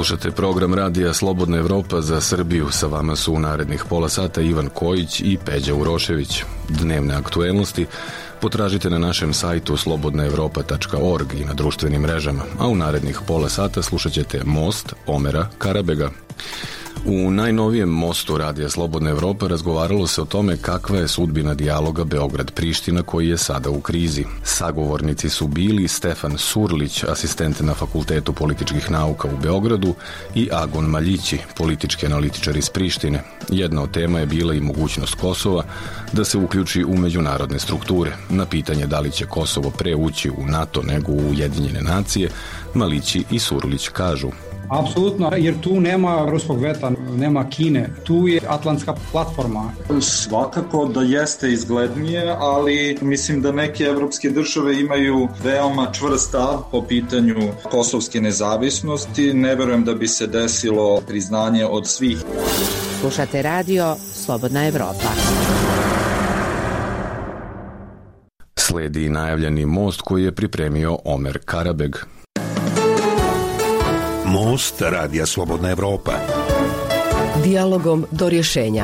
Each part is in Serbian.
Slušate program radija Slobodna Evropa za Srbiju. Sa vama su u narednih pola sata Ivan Kojić i Peđa Urošević. Dnevne aktuelnosti potražite na našem sajtu slobodnaevropa.org i na društvenim mrežama, a u narednih pola sata slušat ćete Most Omera Karabega. U najnovijem mostu radija Slobodna Evropa razgovaralo se o tome kakva je sudbina dijaloga Beograd-Priština koji je sada u krizi. Sagovornici su bili Stefan Surlić, asistent na Fakultetu političkih nauka u Beogradu, i Agon Maljići, politički analitičar iz Prištine. Jedna od tema je bila i mogućnost Kosova da se uključi u međunarodne strukture. Na pitanje da li će Kosovo pre ući u NATO nego u Ujedinjene nacije, Maljići i Surlić kažu: Apsolutno, jer tu nema ruskog veta, nema Kine, tu je atlantska platforma. Svakako da jeste izglednije, ali mislim da neke evropske države imaju veoma čvrst stav po pitanju kosovske nezavisnosti. Ne verujem da bi se desilo priznanje od svih. Slušate radio Slobodna Evropa. Sledi najavljeni most koji je pripremio Omer Karabeg. Most radija Slobodna Evropa. Dijalogom do rješenja.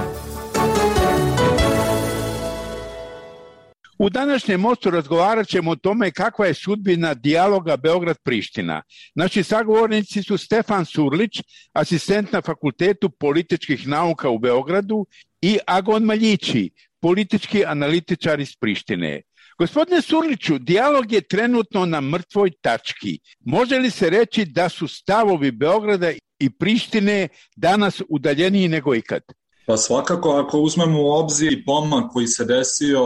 U današnjem mostu razgovarat ćemo o tome kakva je sudbina dijaloga Beograd-Priština. Naši sagovornici su Stefan Surlić, asistent na Fakultetu političkih nauka u Beogradu, i Agon Maljići, politički analitičar iz Prištine. Gospodine Surliću, dijalog je trenutno na mrtvoj tački. Može li se reći da su stavovi Beograda i Prištine danas udaljeniji nego ikad? Pa svakako, ako uzmemo u obzir pomak koji se desio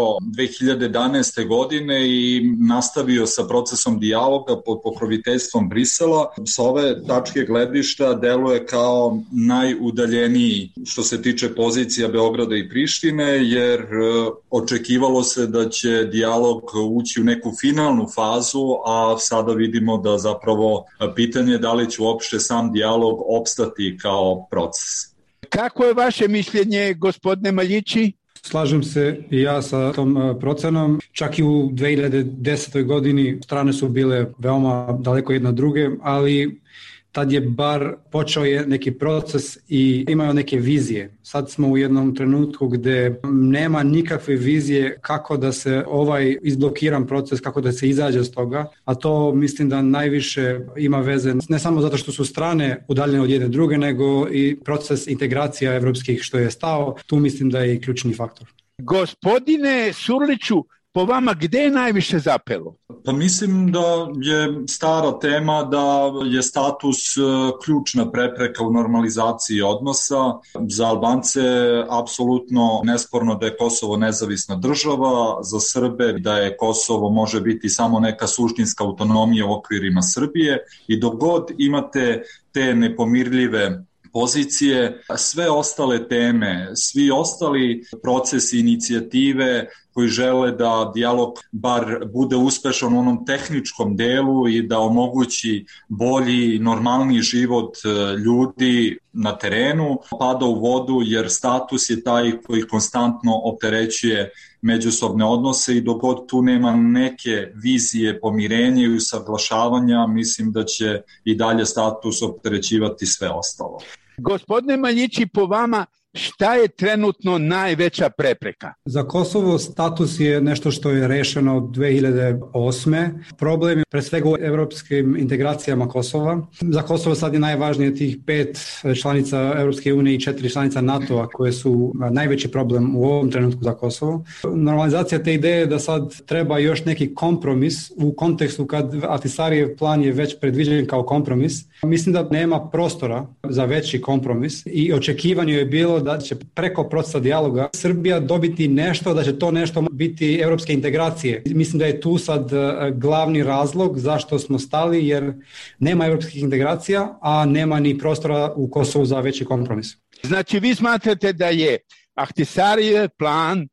2011. godine i nastavio sa procesom dijaloga pod pokroviteljstvom Brisela, sa ove tačke gledišta deluje kao najudaljeniji što se tiče pozicija Beograda i Prištine, jer očekivalo se da će dijalog ući u neku finalnu fazu, a sada vidimo da zapravo pitanje je da li će uopšte sam dijalog opstati kao proces. Kako je vaše mišljenje, gospodine Maljići? Slažem se i ja sa tom procenom. Čak i u 2010. godini strane su bile veoma daleko jedna druge, ali tad je bar počeo je neki proces i imaju neke vizije. Sad smo u jednom trenutku gde nema nikakve vizije kako da se ovaj izblokiran proces, kako da se izađe s toga, a to mislim da najviše ima veze ne samo zato što su strane udaljene od jedne druge, nego i proces integracija evropskih što je stao. Tu mislim da je i ključni faktor. Gospodine Surliću, po vama gde je najviše zapelo? Pa mislim da je stara tema da je status ključna prepreka u normalizaciji odnosa. Za Albance apsolutno nesporno da je Kosovo nezavisna država, za Srbe da je Kosovo može biti samo neka suštinska autonomija u okvirima Srbije, i dok god imate te nepomirljive pozicije, sve ostale teme, svi ostali procesi, inicijative koji žele da dijalog bar bude uspešan u onom tehničkom delu i da omogući bolji, normalniji život ljudi na terenu, pada u vodu, jer status je taj koji konstantno opterećuje međusobne odnose, i dok god tu nema neke vizije pomirenja i usaglašavanja, mislim da će i dalje status opterećivati sve ostalo. Gospodine Maljići, po vama šta je trenutno najveća prepreka? Za Kosovo status je nešto što je rešeno od 2008. Problem je pre svega u evropskim integracijama Kosova. Za Kosovo sad je najvažnije tih 5 članica Evropske unije i 4 članica NATO-a koje su najveći problem u ovom trenutku za Kosovo. Normalizacija te ideje da sad treba još neki kompromis u kontekstu kad Ahtisarijev plan je već predviđen kao kompromis. Mislim da nema prostora za veći kompromis i očekivanje je bilo da će preko procesa dijaloga Srbija dobiti nešto, da će to nešto biti evropske integracije. Mislim da je tu sad glavni razlog zašto smo stali, jer nema evropskih integracija, a nema ni prostora u Kosovu za veći kompromis. Znači vi smatrate da je Ahtisarijev plan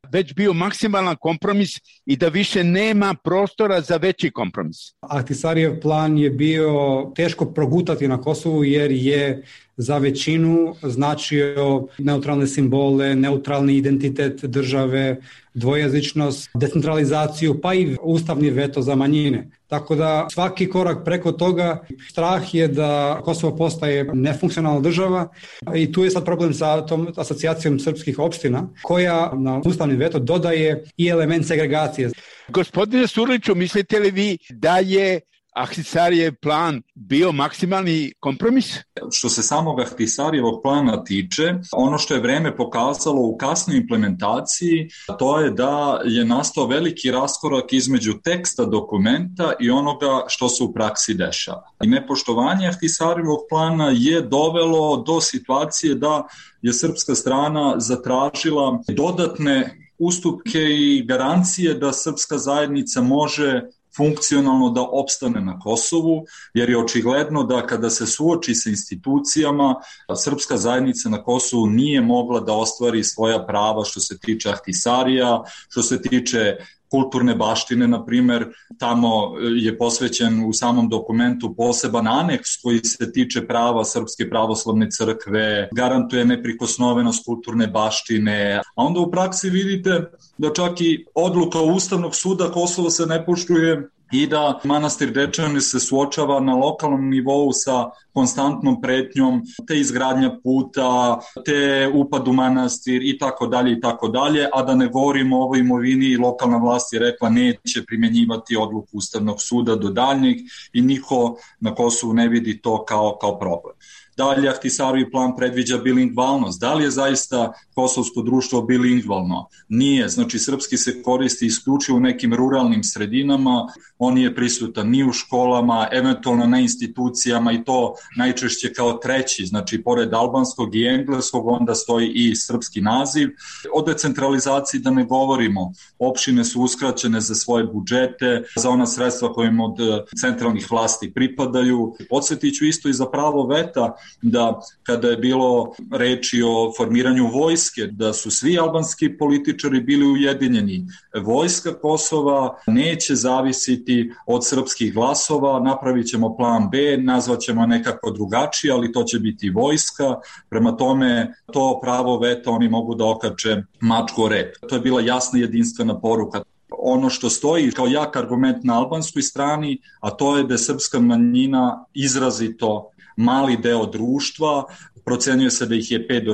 već bio maksimalan kompromis i da više nema prostora za veći kompromis? Ahtisarijev plan je bio teško progutati na Kosovu jer je za većinu značio neutralne simbole, neutralni identitet države, dvojezičnost, decentralizaciju, pa i ustavni veto za manjine. Tako da svaki korak preko toga, strah je da Kosovo postaje nefunkcionalna država i tu je sad problem sa tom asocijacijom srpskih opština koja na ustavni veto dodaje i element segregacije. Gospodine Surliću, mislite li vi da je Ahtisarijev plan bio maksimalni kompromis? Što se samog Ahtisarijevog plana tiče, ono što je vreme pokazalo u kasnoj implementaciji, to je da je nastao veliki raskorak između teksta dokumenta i onoga što se u praksi dešava. I nepoštovanje Ahtisarijevog plana je dovelo do situacije da je srpska strana zatražila dodatne ustupke i garancije da srpska zajednica može funkcionalno da opstane na Kosovu, jer je očigledno da kada se suoči sa institucijama, srpska zajednica na Kosovu nije mogla da ostvari svoja prava što se tiče Ahtisarija, što se tiče kulturne baštine, na primer, tamo je posvećen u samom dokumentu poseban aneks koji se tiče prava Srpske pravoslavne crkve, garantuje neprikosnovenost kulturne baštine, a onda u praksi vidite da čak i odluka Ustavnog suda Kosovo se ne poštuje i da manastir Dečani se suočava na lokalnom nivou sa konstantnom pretnjom, te izgradnja puta, te upad u manastir i tako dalje, a da ne govorimo o ovoj imovini, lokalna vlast je rekla neće primjenjivati odluku Ustavnog suda do daljnjeg i niko na Kosovu ne vidi to kao problem. Dalje, Ahtisarijev plan predviđa bilingvalnost. Da li je zaista kosovsko društvo bilingvalno? Nije. Znači, srpski se koristi isključivo u nekim ruralnim sredinama, on nije prisutan ni u školama, eventualno na institucijama i to najčešće kao treći. Znači, pored albanskog i engleskog, onda stoji i srpski naziv. O decentralizaciji da ne govorimo. Opštine su uskraćene za svoje budžete, za ona sredstva koje im od centralnih vlasti pripadaju. Podsjetiću isto i za pravo veta, da kada je bilo reči o formiranju vojske, da su svi albanski političari bili ujedinjeni. Vojska Kosova neće zavisiti od srpskih glasova, napravit ćemo plan B, nazvat ćemo nekako drugačije, ali to će biti vojska. Prema tome, to pravo veta oni mogu da okače mačku o rep. To je bila jasna jedinstvena poruka. Ono što stoji kao jak argument na albanskoj strani, a to je da je srpska manjina izrazito mali deo društva, procenjuje se da ih je 5 do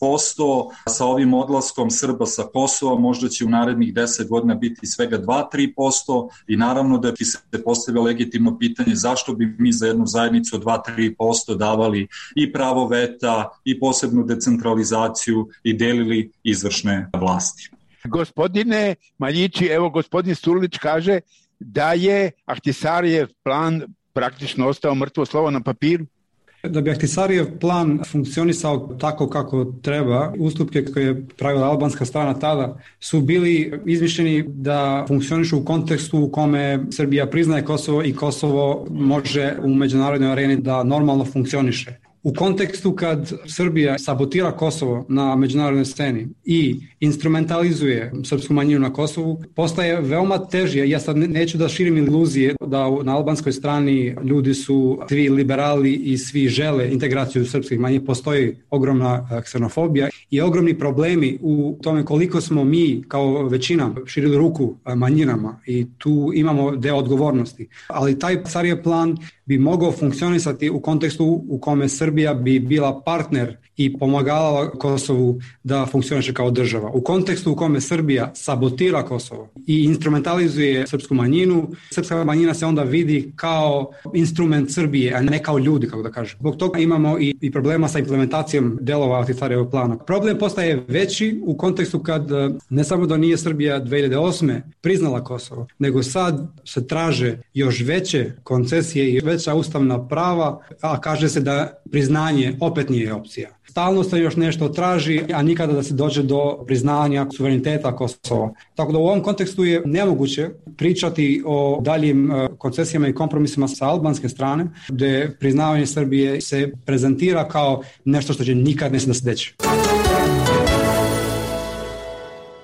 6%, sa ovim odlaskom Srba sa Kosova možda će u narednih 10 godina biti svega 2-3% i naravno da ti se postavlja legitimno pitanje zašto bi mi za jednu zajednicu od 2-3% davali i pravo veta i posebnu decentralizaciju i delili izvršne vlasti. Gospodine Maljići, evo gospodin Surlić kaže da je Ahtisarijev plan praktično ostao mrtvo slovo na papiru. Da bi Ahtisarijev plan funkcionisao tako kako treba, ustupke koje je pravila albanska strana tada su bili izmišljeni da funkcionišu u kontekstu u kome Srbija priznaje Kosovo i Kosovo može u međunarodnoj areni da normalno funkcioniše. U kontekstu kad Srbija sabotira Kosovo na međunarodnoj sceni i instrumentalizuje srpsku manjinu na Kosovu, postaje veoma teže. Ja sad neću da širim iluzije da na albanskoj strani ljudi su svi liberali i svi žele integraciju srpskih manjina. Postoji ogromna ksenofobija i ogromni problemi u tome koliko smo mi kao većina širili ruku manjinama i tu imamo deo odgovornosti. Ali taj Ahtisarijev plan bi mogao funkcionisati u kontekstu u kome Srbija bi bila partner i pomagala Kosovu da funkcioniše kao država. U kontekstu u kome Srbija sabotira Kosovo i instrumentalizuje srpsku manjinu, srpska manjina se onda vidi kao instrument Srbije, a ne kao ljudi, kako da kažem. Zbog toga imamo i problema sa implementacijom delova Ahtisarijevog plana. Problem postaje veći u kontekstu kad ne samo da nije Srbija 2008. priznala Kosovo, nego sad se traže još veće koncesije i veća ustavna prava, a kaže se da priznanje opet nije opcija. Stalno se još nešto traži, a nikada da se dođe do priznanja suvereniteta Kosova. Tako da u ovom kontekstu je nemoguće pričati o daljim koncesijama i kompromisima sa albanske strane, gde priznavanje Srbije se prezentira kao nešto što će nikad ne se deći.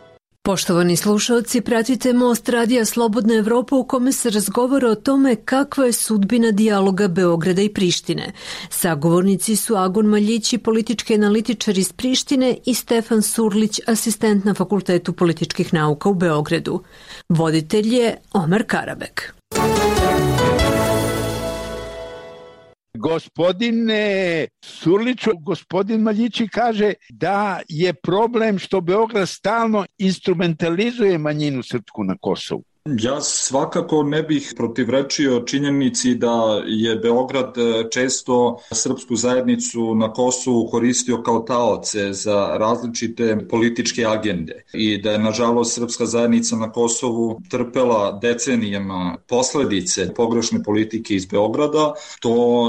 Poštovani slušalci, pratite Most radija Slobodna Evropa u kome se razgovara o tome kakva je sudbina dijaloga Beograda i Prištine. Sagovornici su Agon Maljići, politički analitičar iz Prištine, i Stefan Surlić, asistent na Fakultetu političkih nauka u Beogradu. Voditelj je Omer Karabek. Gospodine Surliću, gospodin Maljići kaže da je problem što Beograd stalno instrumentalizuje manjinu srpsku na Kosovu. Ja svakako ne bih protivrečio činjenici da je Beograd često srpsku zajednicu na Kosovu koristio kao taoce za različite političke agende i da je nažalost srpska zajednica na Kosovu trpela decenijama posledice pogrešne politike iz Beograda. To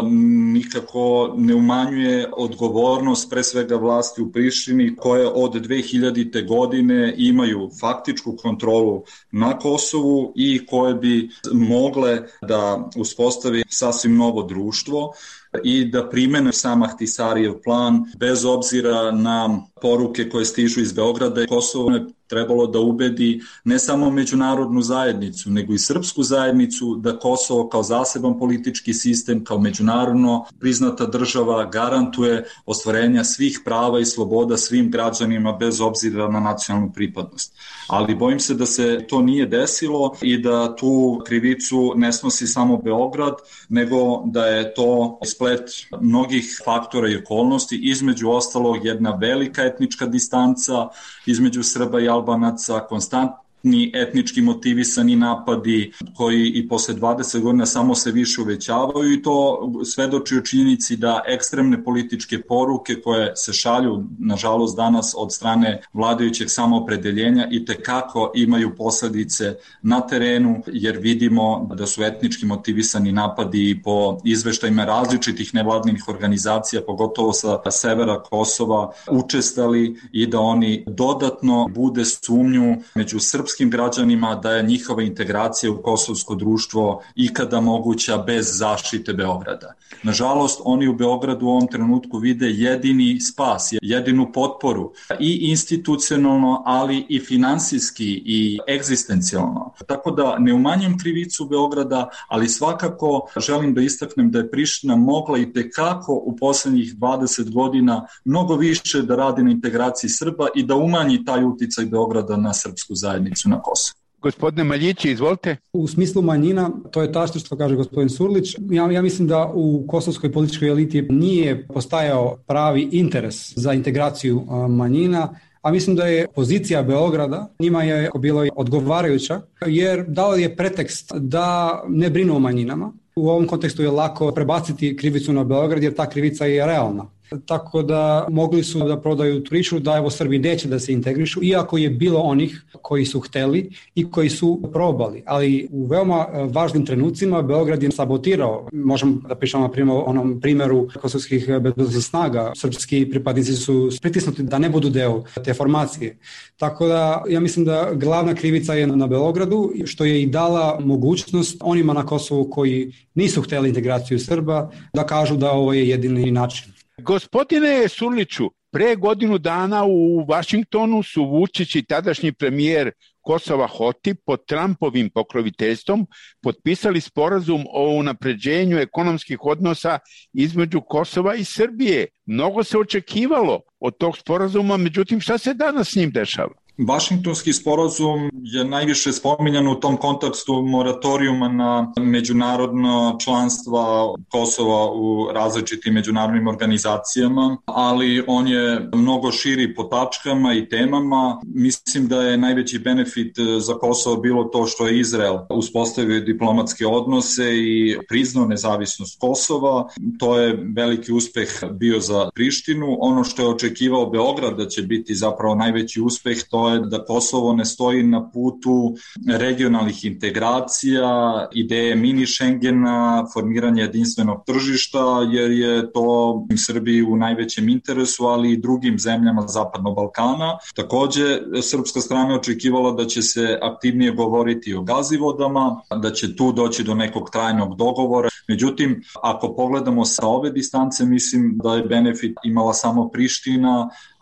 nikako ne umanjuje odgovornost pre svega vlasti u Prištini koje od 2000. godine imaju faktičku kontrolu na Kosovu i koje bi mogle da uspostavi sasvim novo društvo i da primene sam Ahtisarijev plan bez obzira na poruke koje stižu iz Beograda. Kosovo je trebalo da ubedi ne samo međunarodnu zajednicu, nego i srpsku zajednicu da Kosovo kao zaseban politički sistem, kao međunarodno priznata država garantuje ostvarenja svih prava i sloboda svim građanima bez obzira na nacionalnu pripadnost. Ali bojim se da se to nije desilo i da tu krivicu ne snosi samo Beograd, nego da je to splet mnogih faktora i okolnosti, između ostalog jedna velika etnička distanca između Srba i Albanaca, konstantni etnički motivisani napadi koji i posle 20 godina samo se više uvećavaju i to svedoči o činjenici da ekstremne političke poruke koje se šalju, nažalost danas od strane vladajućeg samoopredeljenja i tekako imaju posledice na terenu, jer vidimo da su etnički motivisani napadi po izveštajima različitih nevladnih organizacija, pogotovo sa severa Kosova, učestali i da oni dodatno bude sumnju među srpskim građanima da je njihova integracija u kosovsko društvo ikada moguća bez zaštite Beograda. Nažalost, oni u Beogradu u ovom trenutku vide jedini spas, jedinu potporu i institucionalno, ali i finansijski i egzistencijalno. Tako da ne umanjam krivicu Beograda, ali svakako želim da istaknem da je Priština mogla i tekako u poslednjih 20 godina mnogo više da radi na integraciji Srba i da umanji taj uticaj Beograda na srpsku zajednicu na Kosovu. Gospodine Maljići, izvolite. U smislu manjina, to je tačno što kaže gospodin Surlić. Ja mislim da u kosovskoj političkoj eliti nije postajao pravi interes za integraciju manjina, a mislim da je pozicija Beograda njima je bilo odgovarajuća, jer dao je pretekst da ne brinu o manjinama. U ovom kontekstu je lako prebaciti krivicu na Beograd, jer ta krivica je realna. Tako da mogli su da prodaju priču da evo Srbi neće da se integrišu, iako je bilo onih koji su hteli i koji su probali. Ali u veoma važnim trenucima Beograd je sabotirao. Možemo da pričamo na primjer o onom primjeru kosovskih bezbednosnih snaga. Srpski pripadnici su pritisnuti da ne budu deo te formacije. Tako da ja mislim da glavna krivica je na Beogradu, što je i dala mogućnost onima na Kosovu koji nisu hteli integraciju Srba da kažu da ovo je jedini način. Gospodine Surliću, pre godinu dana u Vašingtonu su Vučić i tadašnji premijer Kosova Hoti pod Trumpovim pokroviteljstvom potpisali sporazum o unapređenju ekonomskih odnosa između Kosova i Srbije. Mnogo se očekivalo od tog sporazuma, međutim šta se danas s njim dešava? Vašingtonski sporazum je najviše spominjan u tom kontekstu moratorijuma na međunarodno članstva Kosova u različitim međunarodnim organizacijama, ali on je mnogo širi po tačkama i temama. Mislim da je najveći benefit za Kosovo bilo to što je Izrael uspostavio diplomatske odnose i priznao nezavisnost Kosova. To je veliki uspeh bio za Prištinu. Ono što je očekivao Beograd da će biti zapravo najveći uspeh, to je da Kosovo ne stoji na putu regionalnih integracija, ideje mini Schengena, formiranje jedinstvenog tržišta, jer je to Srbiji u najvećem interesu, ali i drugim zemljama Zapadnog Balkana. Takođe, srpska strana očekivala da će se aktivnije govoriti o gazivodama, da će tu doći do nekog trajnog dogovora. Međutim, ako pogledamo sa ove distance, mislim da je benefit imala samo Priština,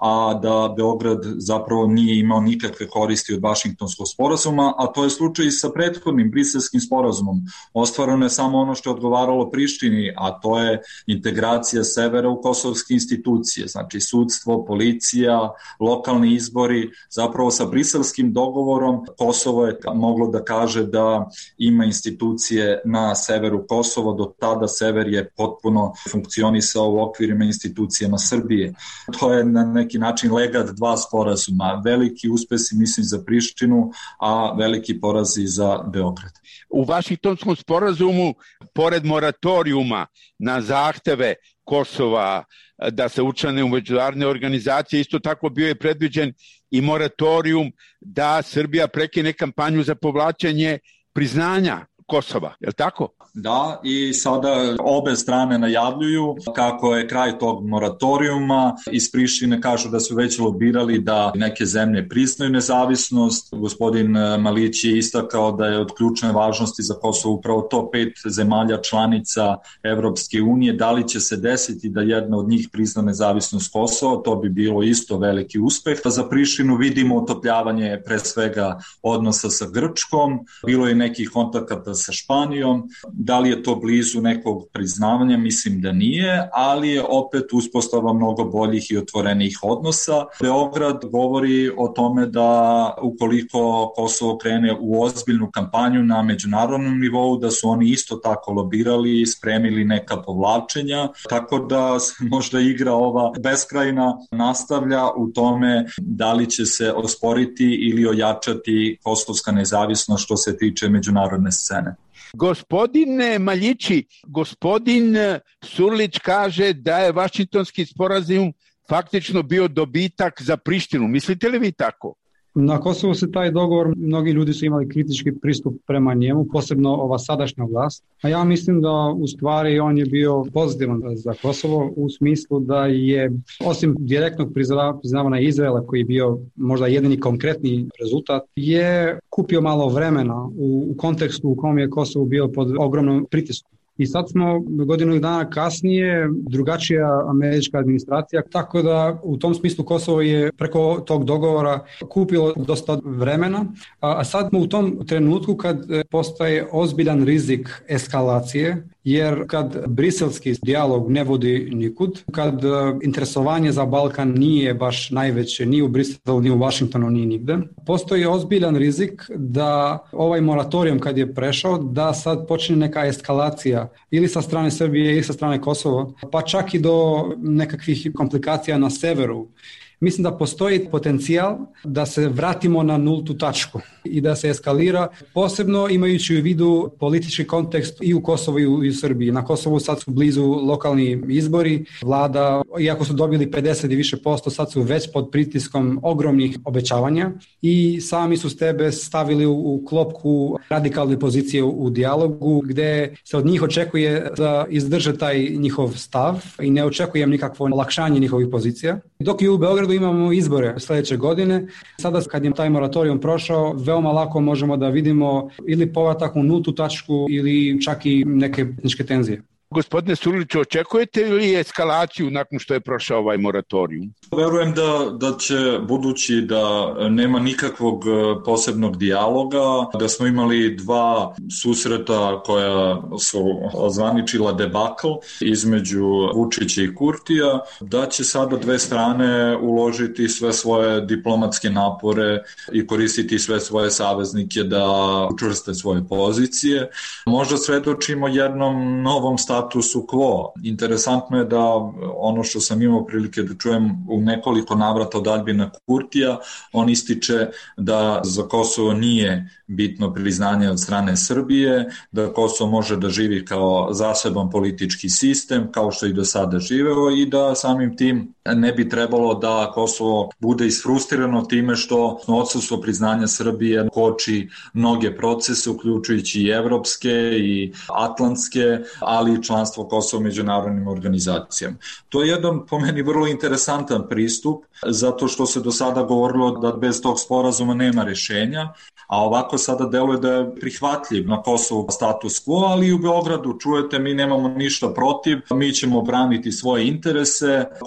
a da Beograd zapravo nije imao nikakve koristi od Vašingtonskog sporazuma, a to je slučaj i sa prethodnim briselskim sporazumom. Ostvareno je samo ono što je odgovaralo Prištini, a to je integracija severa u kosovske institucije, znači sudstvo, policija, lokalni izbori. Zapravo sa briselskim dogovorom Kosovo je moglo da kaže da ima institucije na severu Kosova, do tada sever je potpuno funkcionisao u okvirima institucijama Srbije. To je na neki način legat dva sporazuma. Veliki uspesi, mislim, za Prištinu, a veliki porazi za Beograd. U Vašingtonskom sporazumu, pored moratorijuma na zahteve Kosova da se učlane u međunarodne organizacije, isto tako bio je predviđen i moratorijum da Srbija prekine kampanju za povlačenje priznanja Kosova, je li tako? Da, i sada obe strane najavljuju kako je kraj tog moratorijuma. Iz Prištine kažu da su već lobirali da neke zemlje priznaju nezavisnost. Gospodin Malić je istakao da je od ključne važnosti za Kosovo upravo to 5 zemalja članica Evropske unije. Da li će se desiti da jedna od njih prizna nezavisnost Kosova? To bi bilo isto veliki uspeh. Za Prištinu vidimo otopljavanje pre svega odnosa sa Grčkom. Bilo je nekih kontakata sa Španijom. Da li je to blizu nekog priznavanja? Mislim da nije, ali je opet uspostava mnogo boljih i otvorenih odnosa. Beograd govori o tome da ukoliko Kosovo krene u ozbiljnu kampanju na međunarodnom nivou, da su oni isto tako lobirali i spremili neka povlačenja, tako da možda igra ova beskrajna nastavlja u tome da li će se osporiti ili ojačati kosovska nezavisnost što se tiče međunarodne scene. Gospodine Maljići, gospodin Surlić kaže da je Vašingtonski sporazum faktično bio dobitak za Prištinu. Mislite li vi tako? Na Kosovu se taj dogovor, mnogi ljudi su imali kritički pristup prema njemu, posebno ova sadašnja vlast. A ja mislim da u stvari on je bio pozitivan za Kosovo u smislu da je, osim direktnog priznavanja Izraela, koji je bio možda jedini konkretni rezultat, je kupio malo vremena u kontekstu u kom je Kosovo bio pod ogromnom pritiskom. I sad smo godinu dana kasnije, drugačija američka administracija, tako da u tom smislu Kosovo je preko tog dogovora kupilo dosta vremena, a sad smo u tom trenutku kad postaje ozbiljan rizik eskalacije, jer kad briselski dijalog ne vodi nikud, kad interesovanje za Balkan nije baš najveće, ni u Briselu, ni u Vašingtonu, ni nigde, postoji ozbiljan rizik da ovaj moratorijum kad je prešao, da sad počne neka eskalacija ili sa strane Srbije ili sa strane Kosova, pa čak i do nekakvih komplikacija na severu. Mislim da postoji potencijal da se vratimo na nultu tačku i da se eskalira, posebno imajući u vidu politički kontekst i u Kosovu i u Srbiji. Na Kosovu sad su blizu lokalni izbori, vlada, iako su dobili 50 i više posto, sad su već pod pritiskom ogromnih obećavanja i sami su sebe stavili u klopku radikalne pozicije u dijalogu, gde se od njih očekuje da izdrže taj njihov stav i ne očekujem nikakvo olakšanje njihovih pozicija. Dok i u Beogradu imamo izbore sledeće godine, sada kad je taj moratorijum prošao, veoma lako možemo da vidimo ili povratak u nultu tačku ili čak i neke etničke tenzije. Gospodine Surliću, očekujete li eskalaciju nakon što je prošao ovaj moratorijum? Verujem da će, budući da nema nikakvog posebnog dijaloga, da smo imali 2 susreta koja su ozvaničila debakl između Vučića i Kurtija, da će sada 2 strane uložiti sve svoje diplomatske napore i koristiti sve svoje saveznike da učvrste svoje pozicije. Možda svedočimo jednom novom statusu quo. Interesantno je da ono što sam imao prilike da čujem u nekoliko navrata od Albina Kurtija, on ističe da za Kosovo nije bitno priznanje od strane Srbije, da Kosovo može da živi kao zaseban politički sistem, kao što i do sada živeo, i da samim tim ne bi trebalo da Kosovo bude isfrustirano time što odsustvo priznanja Srbije koči mnoge procese, uključujući i evropske i atlantske, ali i članstvo Kosova u međunarodnim organizacijama. To je jedan, po meni, vrlo interesantan pristup, zato što se do sada govorilo da bez tog sporazuma nema rešenja, a ovako sada deluje da je prihvatljiv na Kosovu status quo, ali i u Beogradu čujete, mi nemamo ništa protiv, mi ćemo braniti svoje interese, koliko god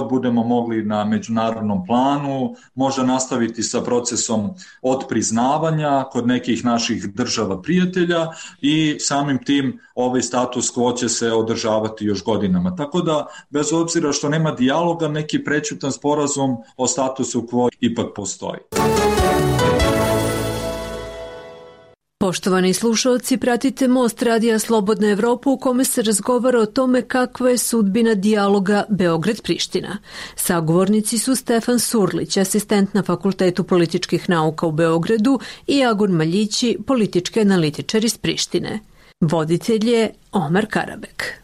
god budemo mogli na međunarodnom planu, možda nastaviti sa procesom odpriznavanja kod nekih naših država prijatelja i samim tim ovaj status quo će se održavati još godinama. Tako da, bez obzira što nema dijaloga, neki prećutan sporazum o statusu quo ipak postoji. Poštovani slušalci, pratite Most Radija Slobodna Evropa u kome se razgovara o tome kakva je sudbina dijaloga Beograd-Priština. Sagovornici su Stefan Surlić, asistent na Fakultetu političkih nauka u Beogradu i Agun Maljići, politički analitičar iz Prištine. Voditelj je Omar Karabek.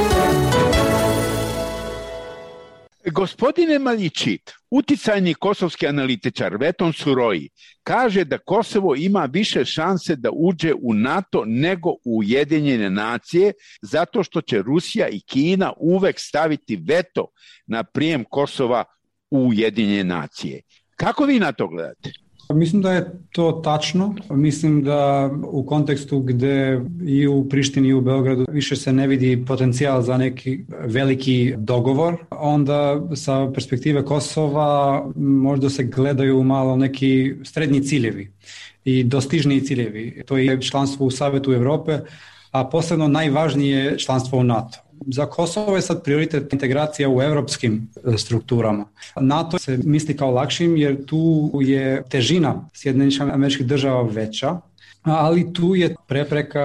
Gospodine Maljići, uticajni kosovski analitičar Veton Suroji kaže da Kosovo ima više šanse da uđe u NATO nego u Ujedinjene nacije zato što će Rusija i Kina uvek staviti veto na prijem Kosova u Ujedinjene nacije. Kako vi na to gledate? Mislim da je to tačno. Mislim da u kontekstu gde i u Prištini i u Beogradu više se ne vidi potencijal za neki veliki dogovor, onda sa perspektive Kosova možda se gledaju malo neki srednji ciljevi i dostižniji ciljevi. To je članstvo u Savetu Evrope, a posebno najvažnije članstvo u NATO. Za Kosovo je sad prioritet integracija u evropskim strukturama. NATO se misli kao lakšim jer tu je težina Sjedinjenih Američkih Država veća, ali tu je prepreka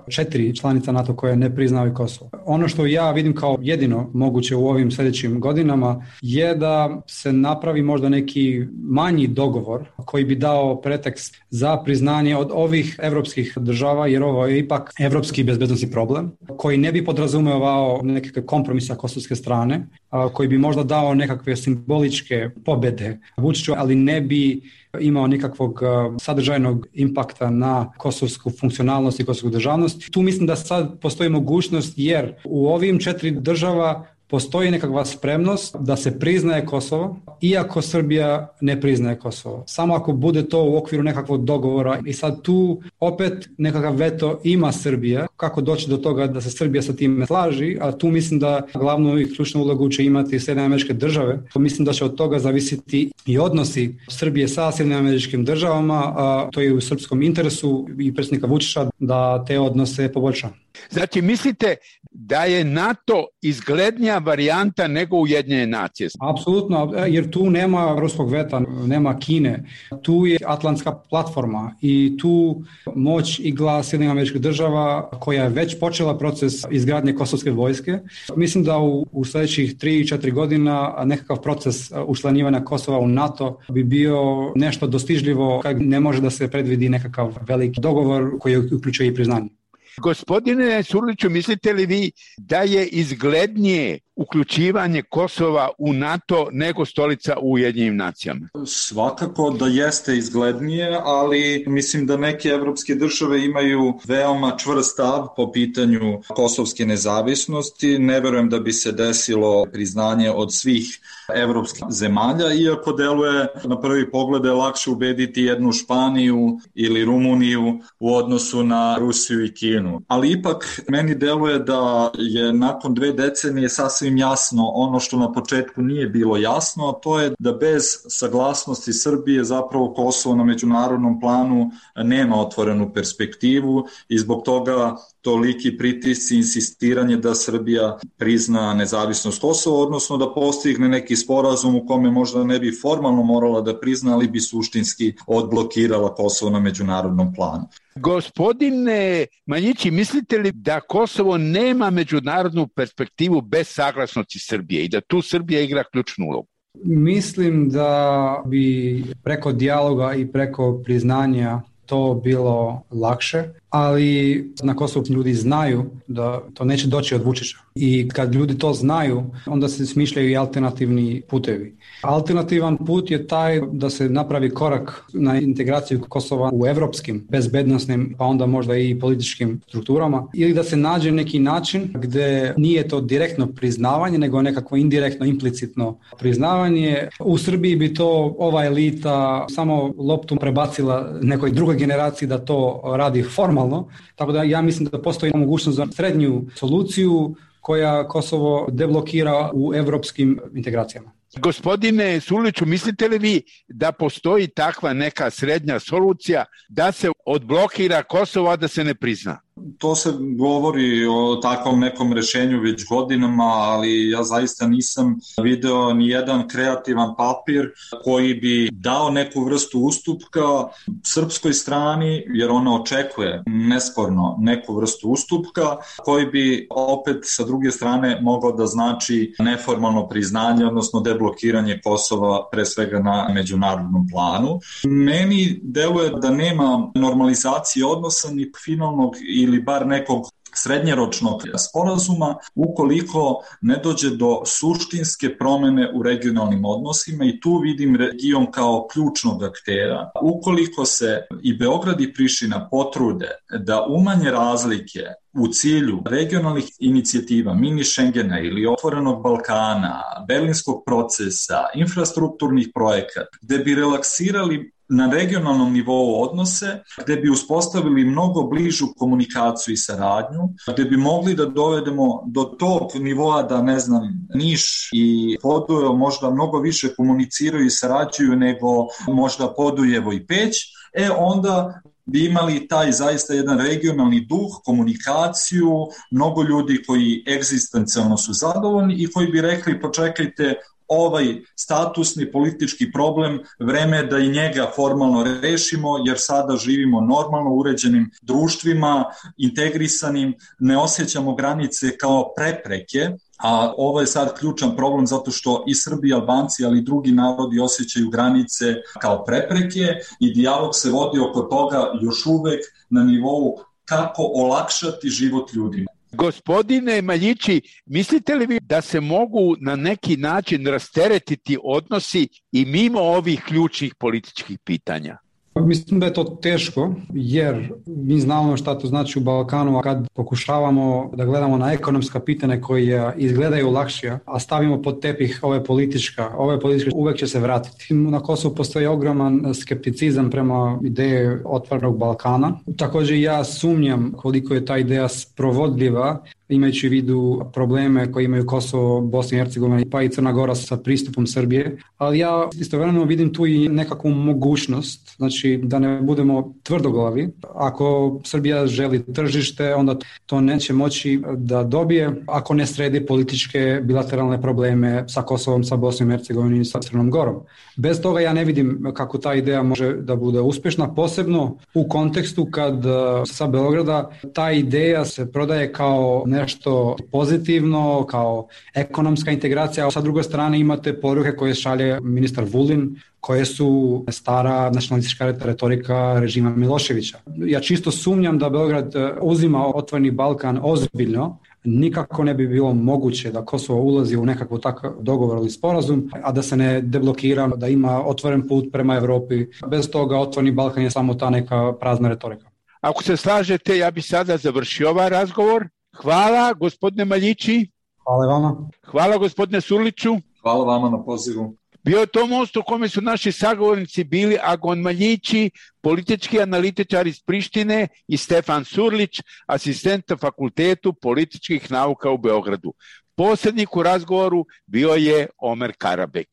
4 članica NATO koje ne priznaju Kosovo. Ono što ja vidim kao jedino moguće u ovim sljedećim godinama je da se napravi možda neki manji dogovor koji bi dao pretekst za priznanje od ovih evropskih država, jer ovo je ipak evropski bezbednosni problem koji ne bi podrazumevao nekakve kompromise kosovske strane, koji bi možda dao nekakve simboličke pobede Vučiću, ali ne bi imao nikakvog sadržajnog impakta na kosovsku funkcionalnost i kosovsku državnost. Tu mislim da sad postoji mogućnost jer u ovim 4 država postoji nekakva spremnost da se priznaje Kosovo, iako Srbija ne priznaje Kosovo. Samo ako bude to u okviru nekakvog dogovora i sad tu opet nekakav veto ima Srbija. Kako doći do toga da se Srbija sa tim slaži, a tu mislim da glavnu i ključnu ulogu će imati Sjedinjene Američke Države. Mislim da će od toga zavisiti i odnosi Srbije sa Sjedinjenim Američkim Državama, a to je u srpskom interesu i predsjednika Vučića da te odnose poboljša. Znači, mislite da je NATO izglednija varijanta nego Ujedinjene nacije? Apsolutno, jer tu nema ruskog veta, nema Kine, tu je atlantska platforma i tu moć i glas Sjedinjenih Američkih Država koja je već počela proces izgradnje kosovske vojske. Mislim da u sljedećih 3-4 godina nekakav proces učlanjivanja Kosova u NATO bi bio nešto dostižljivo, kad ne može da se predvidi nekakav veliki dogovor koji uključuje i priznanje. Gospodine Surliću, mislite li vi da je izglednije uključivanje Kosova u NATO nego stolica u Ujedinjenim nacijama? Svakako da jeste izglednije, ali mislim da neke evropske države imaju veoma čvrst stav po pitanju kosovske nezavisnosti. Ne verujem da bi se desilo priznanje od svih evropskih zemalja, iako deluje na prvi pogled je lakše ubediti jednu Španiju ili Rumuniju u odnosu na Rusiju i Kinu. Ali ipak meni deluje da je nakon 2 decenije sasvim jasno ono što na početku nije bilo jasno, a to je da bez saglasnosti Srbije zapravo Kosovo na međunarodnom planu nema otvorenu perspektivu i zbog toga toliki pritisci i insistiranje da Srbija prizna nezavisnost Kosova, odnosno da postigne neki sporazum u kome možda ne bi formalno morala da prizna, ali bi suštinski odblokirala Kosovo na međunarodnom planu. Gospodine Maljići, mislite li da Kosovo nema međunarodnu perspektivu bez saglasnosti Srbije i da tu Srbija igra ključnu ulogu? Mislim da bi preko dijaloga i preko priznanja to bilo lakše, ali na Kosovu ljudi znaju da to neće doći od Vučića. I kad ljudi to znaju, onda se smišljaju i alternativni putevi. Alternativan put je taj da se napravi korak na integraciju Kosova u evropskim, bezbednosnim, pa onda možda i političkim strukturama, ili da se nađe neki način gde nije to direktno priznavanje, nego nekako indirektno, implicitno priznavanje. U Srbiji bi to ova elita samo loptu prebacila nekoj drugoj generaciji da to radi formalno. Tako da ja mislim da postoji mogućnost za srednju soluciju koja Kosovo deblokira u evropskim integracijama. Gospodine Surliću, mislite li vi da postoji takva neka srednja solucija da se odblokira Kosovo, a da se ne prizna? To se govori o takvom nekom rešenju već godinama, ali ja zaista nisam video ni jedan kreativan papir koji bi dao neku vrstu ustupka srpskoj strani, jer ona očekuje nesporno neku vrstu ustupka, koji bi opet sa druge strane mogao da znači neformalno priznanje, odnosno deblokiranje Kosova pre svega na međunarodnom planu. Meni deluje da nema normalizacije odnosa ni finalnog ili bar nekog srednjeročnog sporazuma ukoliko ne dođe do suštinske promene u regionalnim odnosima i tu vidim region kao ključnog aktera. Ukoliko se i Beograd i Priština potrude da umanje razlike u cilju regionalnih inicijativa, mini Schengena ili Otvorenog Balkana, Berlinskog procesa, infrastrukturnih projekata, gde bi relaksirali na regionalnom nivou odnose, gde bi uspostavili mnogo bližu komunikaciju i saradnju, gde bi mogli da dovedemo do tog nivoa da, ne znam, Niš i Podujevo možda mnogo više komuniciraju i sarađuju nego možda Podujevo i Peć, onda bi imali taj zaista jedan regionalni duh, komunikaciju, mnogo ljudi koji egzistencijalno su zadovoljni i koji bi rekli, počekajte, ovaj statusni politički problem, vreme je da i njega formalno rešimo, jer sada živimo normalno uređenim društvima, integrisanim, ne osjećamo granice kao prepreke, a ovo je sad ključan problem zato što i Srbi i Albanci, ali i drugi narodi osjećaju granice kao prepreke i dijalog se vodi oko toga još uvek na nivou kako olakšati život ljudima. Gospodine Maljići, mislite li vi da se mogu na neki način rasteretiti odnosi i mimo ovih ključnih političkih pitanja? Mislim da je to teško, jer mi znamo šta to znači u Balkanu, a kad pokušavamo da gledamo na ekonomska pitanja koja izgledaju lakšija, a stavimo pod tepih ove političke uvek će se vratiti. Na Kosovu postoji ogroman skepticizam prema ideje Otvorenog Balkana. Također ja sumnjam koliko je ta ideja sprovodljiva, imajući u vidu probleme koje imaju Kosovo, Bosna i Hercegovina pa i Crna Gora sa pristupom Srbije, ali ja istovremeno vidim tu i nekakvu mogućnost, znači da ne budemo tvrdoglavi. Ako Srbija želi tržište, onda to neće moći da dobije ako ne sredi političke bilateralne probleme sa Kosovom, sa Bosnom i Hercegovinom i sa Crnom Gorom. Bez toga ja ne vidim kako ta ideja može da bude uspješna, posebno u kontekstu kad sa Beograda ta ideja se prodaje kao nešto pozitivno, kao ekonomska integracija, a sa druge strane imate poruke koje šalje ministar Vulin, koje su stara nacionalistička retorika režima Miloševića. Ja čisto sumnjam da Beograd uzima Otvoreni Balkan ozbiljno. Nikako ne bi bilo moguće da Kosovo ulazi u nekakav takav dogovor ili sporazum, a da se ne deblokira, da ima otvoren put prema Evropi. Bez toga Otvoreni Balkan je samo ta neka prazna retorika. Ako se slažete, ja bih sada završio ovaj razgovor. Hvala, gospodine Maljići. Hvala vama. Hvala, gospodine Surliću. Hvala vama na pozivu. Bio je to most u kome su naši sagovornici bili Agon Maljići, politički analitičar iz Prištine, i Stefan Surlić, asistent na Fakultetu političkih nauka u Beogradu. Posrednik u razgovoru bio je Omer Karabek.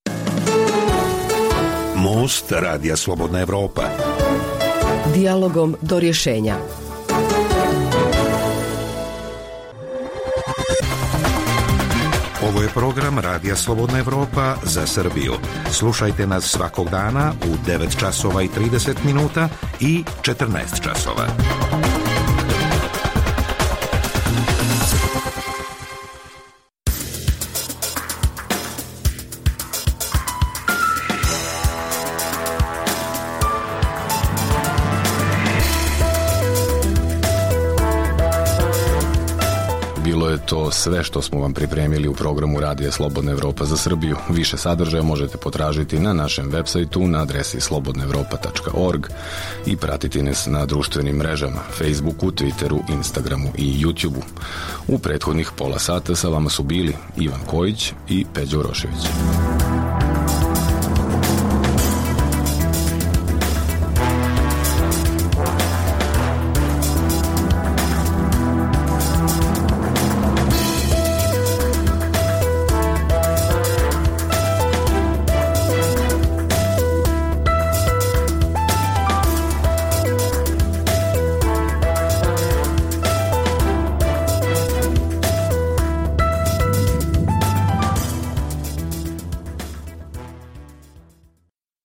Most Radija Slobodna Evropa. Dijalogom do rješenja. Ovo je program Radija Slobodna Evropa za Srbiju. Slušajte nas svakog dana u 9 časova i 30 minuta i 14 časova. Bilo je to sve što smo vam pripremili u programu Radija Slobodna Evropa za Srbiju. Više sadržaja možete potražiti na našem web sajtu na adresi slobodnaevropa.org i pratiti nas na društvenim mrežama, Facebooku, Twitteru, Instagramu i YouTubeu. U prethodnih pola sata sa vama su bili Ivan Kojić i Peđa Urošević.